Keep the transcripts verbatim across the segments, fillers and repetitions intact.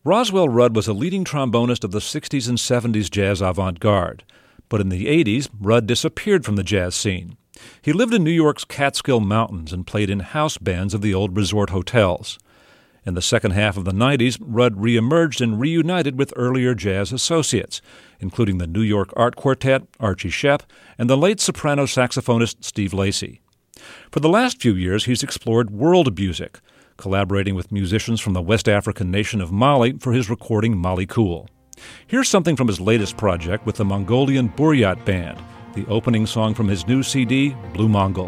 Roswell Rudd was a leading trombonist of the sixties and seventies jazz avant-garde, but in the eighties, Rudd disappeared from the jazz scene. He lived in New York's Catskill Mountains and played in house bands of the old resort hotels. In the second half of the nineties, Rudd reemerged and reunited with earlier jazz associates, including the New York Art Quartet, Archie Shepp, and the late soprano saxophonist Steve Lacy. For the last few years, he's explored world music, collaborating with musicians from the West African nation of Mali for his recording Mali Cool. Here's something from his latest project with the Mongolian Buryat Band, the opening song from his new C D, Blue Mongol.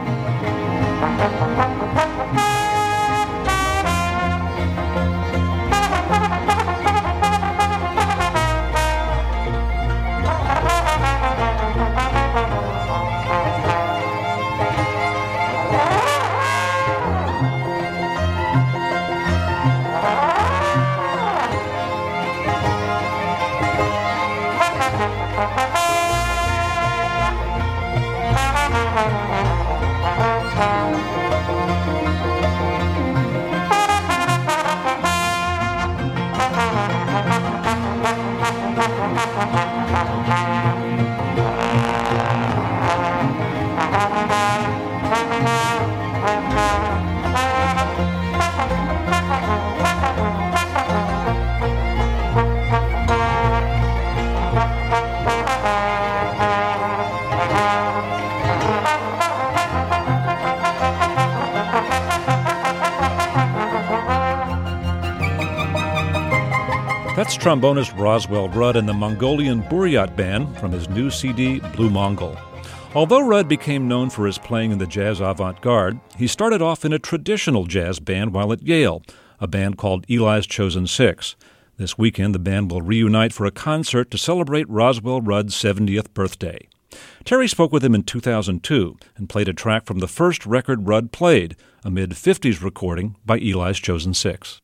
That's trombonist Roswell Rudd and the Mongolian Buryat Band from his new C D, Blue Mongol. Although Rudd became known for his playing in the jazz avant-garde, he started off in a traditional jazz band while at Yale, a band called Eli's Chosen Six. This weekend, the band will reunite for a concert to celebrate Roswell Rudd's seventieth birthday. Terry spoke with him in two thousand two and played a track from the first record Rudd played, a mid-fifties recording by Eli's Chosen Six.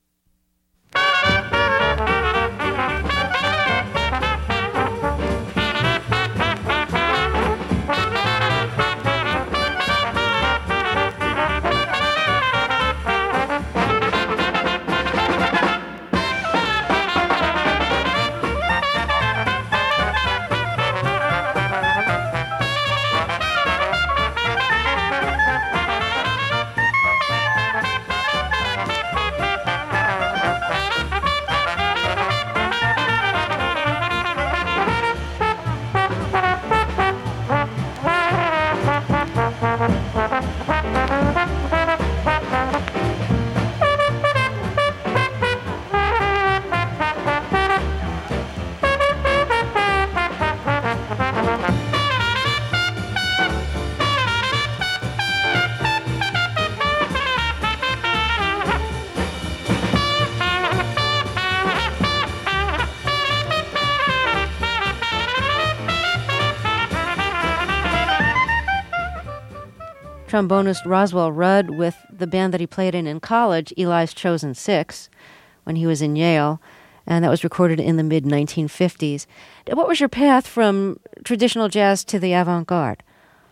Trombonist Roswell Rudd with the band that he played in in college, Eli's Chosen Six, when he was in Yale, and that was recorded in the mid nineteen fifties. What was your path from traditional jazz to the avant-garde?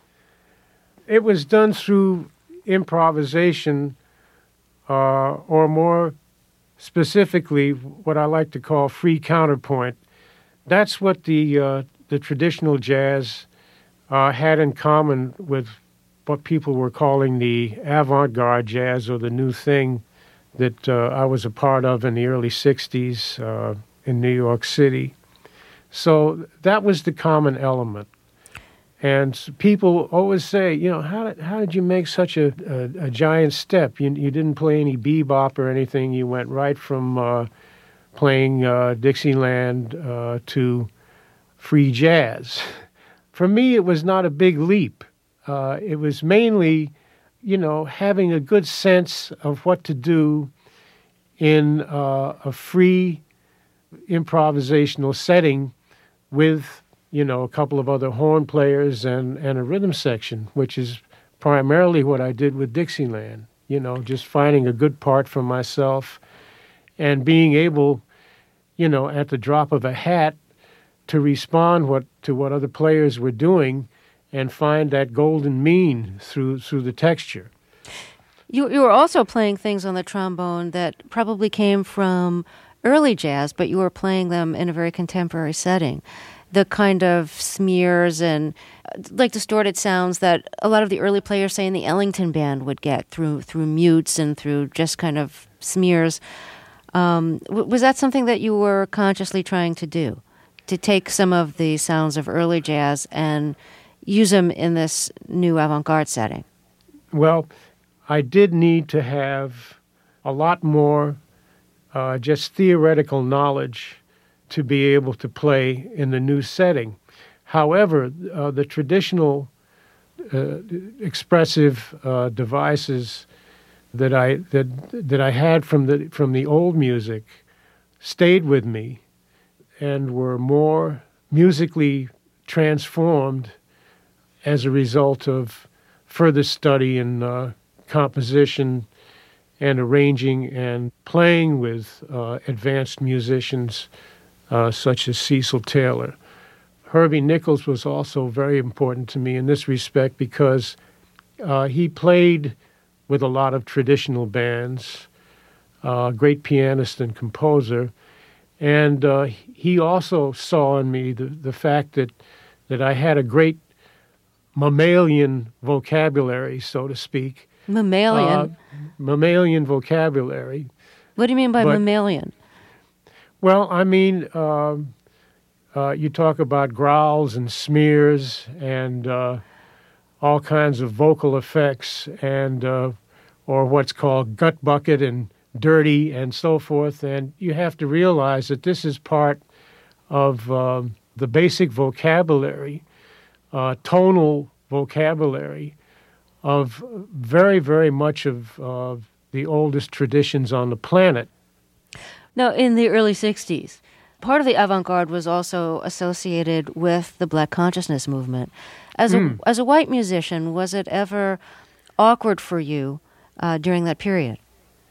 It was done through improvisation, uh, or more specifically, what I like to call free counterpoint. That's what the uh, the traditional jazz uh, had in common with what people were calling the avant-garde jazz, or the new thing that uh, I was a part of in the early sixties uh, in New York City. So that was the common element. And people always say, you know, how did, how did you make such a, a, a giant step? You, you didn't play any bebop or anything. You went right from uh, playing uh, Dixieland uh, to free jazz. For me, it was not a big leap. Uh, it was mainly, you know, having a good sense of what to do in uh, a free improvisational setting with, you know, a couple of other horn players and, and a rhythm section, which is primarily what I did with Dixieland, you know, just finding a good part for myself and being able, you know, at the drop of a hat to respond what to what other players were doing and find that golden mean through through the texture. You you were also playing things on the trombone that probably came from early jazz, but you were playing them in a very contemporary setting. The kind of smears and uh, like distorted sounds that a lot of the early players, say in the Ellington Band, would get through through mutes and through just kind of smears. Um, w- was that something that you were consciously trying to do? To take some of the sounds of early jazz and use them in this new avant-garde setting? Well, I did need to have a lot more uh, just theoretical knowledge to be able to play in the new setting. However, uh, the traditional uh, expressive uh, devices that I that that I had from the from the old music stayed with me and were more musically transformed as a result of further study in uh, composition and arranging and playing with uh, advanced musicians uh, such as Cecil Taylor. Herbie Nichols was also very important to me in this respect because uh, he played with a lot of traditional bands, a uh, great pianist and composer, and uh, he also saw in me the, the fact that, that I had a great mammalian vocabulary, so to speak. Mammalian? Uh, mammalian vocabulary. What do you mean by but, mammalian? Well, I mean, um, uh, you talk about growls and smears and uh, all kinds of vocal effects and uh, or what's called gut bucket and dirty and so forth. And you have to realize that this is part of um, the basic vocabulary, uh, tonal vocabulary of very, very much of uh, the oldest traditions on the planet. Now, in the early sixties, part of the avant-garde was also associated with the Black consciousness movement. As a, mm. as a white musician, was it ever awkward for you uh, during that period?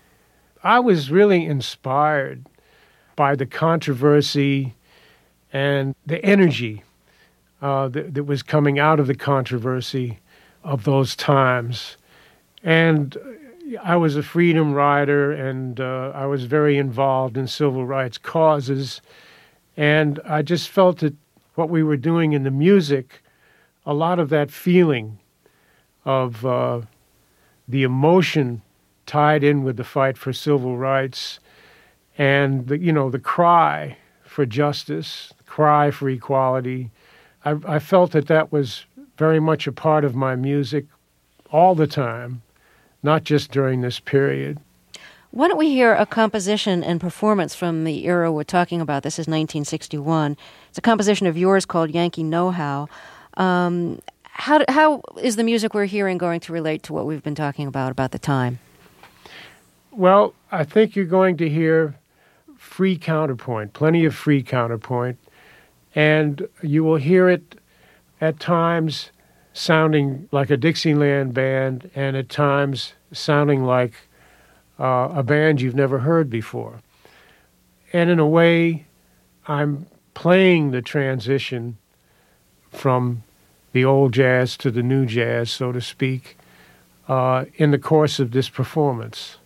I was really inspired by the controversy and the energy uh, that, that was coming out of the controversy of those times. And I was a freedom rider, and uh, I was very involved in civil rights causes. And I just felt that what we were doing in the music, a lot of that feeling of uh, the emotion tied in with the fight for civil rights and, the, you know, the cry for justice, the cry for equality, I, I felt that that was very much a part of my music all the time, not just during this period. Why don't we hear a composition and performance from the era we're talking about? This is nineteen sixty-one. It's a composition of yours called Yankee Know-How. Um, how, how is the music we're hearing going to relate to what we've been talking about, about the time? Well, I think you're going to hear free counterpoint, plenty of free counterpoint, and you will hear it at times sounding like a Dixieland band and at times sounding like uh, a band you've never heard before. And in a way, I'm playing the transition from the old jazz to the new jazz, so to speak, uh, in the course of this performance.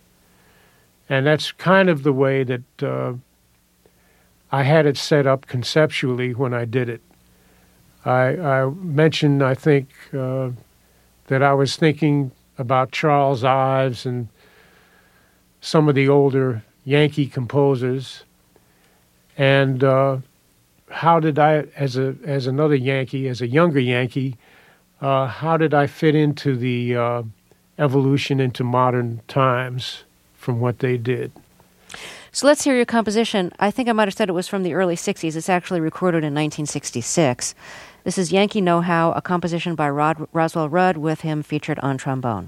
And that's kind of the way that uh, I had it set up conceptually when I did it. I, I mentioned, I think, uh, that I was thinking about Charles Ives and some of the older Yankee composers, and uh, how did I, as a as another Yankee, as a younger Yankee, uh, how did I fit into the uh, evolution into modern times from what they did? So let's hear your composition. I think I might have said it was from the early sixties. It's actually recorded in nineteen sixty-six. This is Yankee Know-How, a composition by Rod, Roswell Rudd, with him featured on trombone.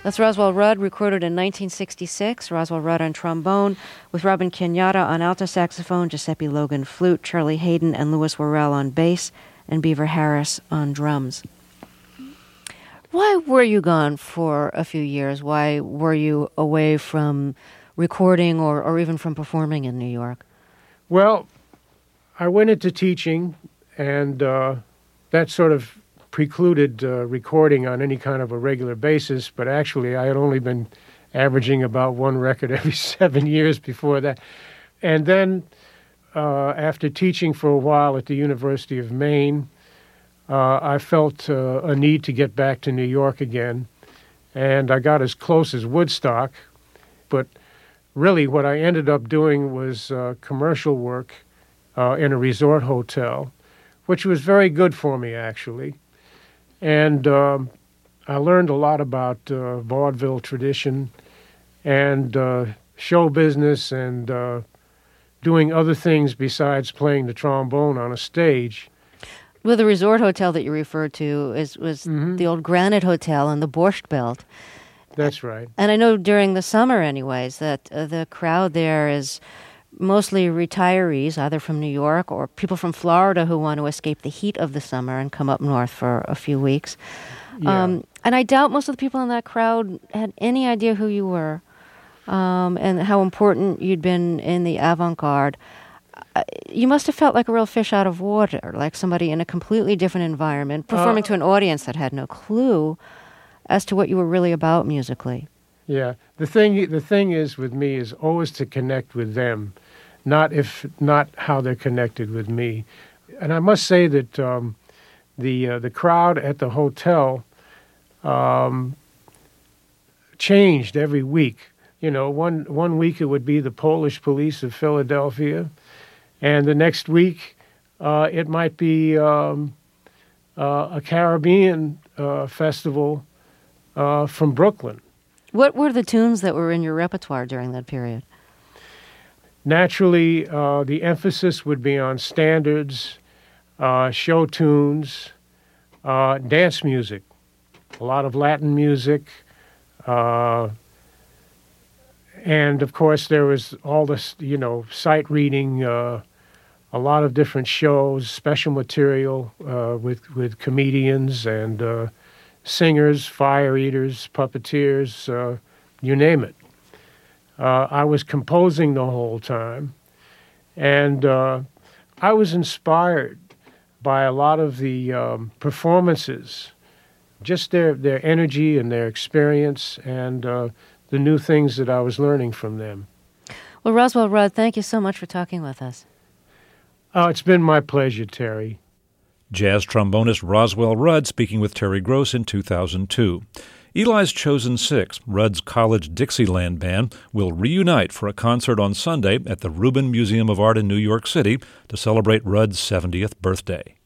That's Roswell Rudd, recorded in nineteen sixty-six. Roswell Rudd on trombone, with Robin Kenyatta on alto saxophone, Giuseppe Logan flute, Charlie Hayden and Louis Worrell on bass, and Beaver Harris on drums. Why were you gone for a few years? Why were you away from recording or, or even from performing in New York? Well, I went into teaching, and uh, that sort of precluded uh, recording on any kind of a regular basis, but actually I had only been averaging about one record every seven years before that. And then uh, after teaching for a while at the University of Maine, uh, I felt uh, a need to get back to New York again, and I got as close as Woodstock, but really what I ended up doing was uh, commercial work uh, in a resort hotel, which was very good for me, actually. And um, I learned a lot about uh, vaudeville tradition and uh, show business and uh, doing other things besides playing the trombone on a stage. Well, the resort hotel that you referred to is was mm-hmm. the old Granite Hotel on the Borscht Belt. That's right. And I know during the summer, anyways, that uh, the crowd there is mostly retirees, either from New York or people from Florida who want to escape the heat of the summer and come up north for a few weeks. Yeah. Um, and I doubt most of the people in that crowd had any idea who you were um, and how important you'd been in the avant-garde. Uh, you must have felt like a real fish out of water, like somebody in a completely different environment, performing uh, to an audience that had no clue as to what you were really about musically. Yeah. The thing the thing is with me is always to connect with them, not if not how they're connected with me. And I must say that um, the uh, the crowd at the hotel um, changed every week. You know, one one week it would be the Polish Police of Philadelphia, and the next week uh, it might be um, uh, a Caribbean uh, festival uh, from Brooklyn. What were the tunes that were in your repertoire during that period? Naturally, uh, the emphasis would be on standards, uh, show tunes, uh, dance music, a lot of Latin music, uh, and of course there was all this, you know, sight reading, uh, a lot of different shows, special material uh, with with comedians and uh, singers, fire eaters, puppeteers, uh, you name it. Uh, I was composing the whole time, and uh, I was inspired by a lot of the um, performances, just their, their energy and their experience and uh, the new things that I was learning from them. Well, Roswell Rudd, thank you so much for talking with us. Oh, it's been my pleasure, Terry. Jazz trombonist Roswell Rudd speaking with Terry Gross in two thousand two. Eli's Chosen Six, Rudd's college Dixieland band, will reunite for a concert on Sunday at the Rubin Museum of Art in New York City to celebrate Rudd's seventieth birthday.